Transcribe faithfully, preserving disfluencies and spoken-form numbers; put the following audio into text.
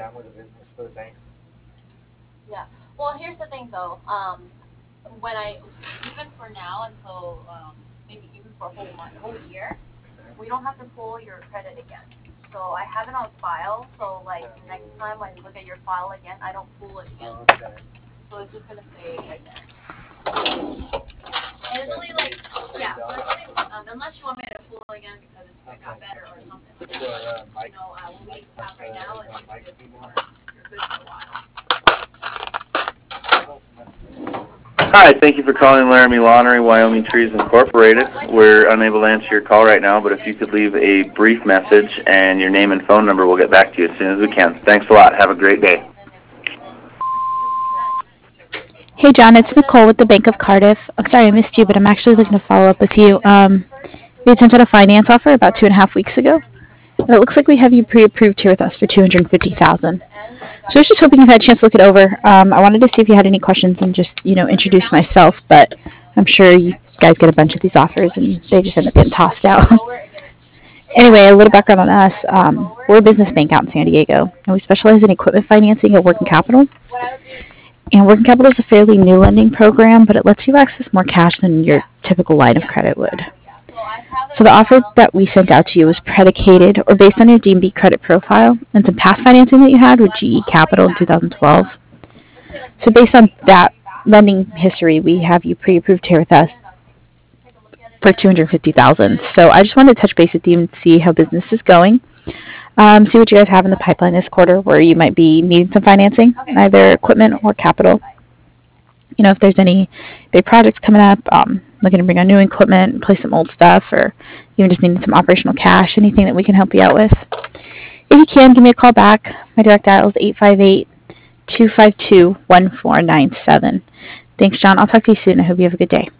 done with the business for the bank. Yeah. Well, here's the thing, though. Um, when I even for now until um, maybe even for a whole month, whole year, we don't have to pull your credit again. So I have it on file. So like next time I look at your file again, I don't pull it again. Okay. So it's just gonna stay right there. And it's only like yeah. So it's only um, unless you want me to pull it again because it's, it got better or something. For, uh, You know, uh, what we have right now is uh, good for you're good for a while. Hi, thank you for calling Laramie Laundry, Wyoming Trees Incorporated. We're unable to answer your call right now, but if you could leave a brief message and your name and phone number, we'll get back to you as soon as we can. Thanks a lot. Have a great day. Hey John, it's Nicole with the Bank of Cardiff. I'm sorry I missed you, but I'm actually looking to follow up with you. Um, we had sent out a finance offer about two and a half weeks ago, and it looks like we have you pre-approved here with us for two hundred fifty thousand dollars. So I was just hoping you had a chance to look it over. Um, I wanted to see if you had any questions and just, you know, introduce myself, but I'm sure you guys get a bunch of these offers and they just end up getting tossed out. Anyway, a little background on us. Um, we're a business bank out in San Diego, and we specialize in equipment financing and working capital. And working capital is a fairly new lending program, but it lets you access more cash than your typical line of credit would. So the offer that we sent out to you was predicated or based on your D and B credit profile and some past financing that you had with G E Capital in two thousand twelve. So based on that lending history, we have you pre-approved here with us for two hundred fifty thousand dollars. So I just wanted to touch base with you and see how business is going. Um, see what you guys have in the pipeline this quarter where you might be needing some financing, either equipment or capital. You know, if there's any big projects coming up, um, looking to bring on new equipment, replace some old stuff, or even just needing some operational cash, anything that we can help you out with. If you can, give me a call back. My direct dial is eight five eight, two five two, one four nine seven. Thanks, John. I'll talk to you soon. I hope you have a good day.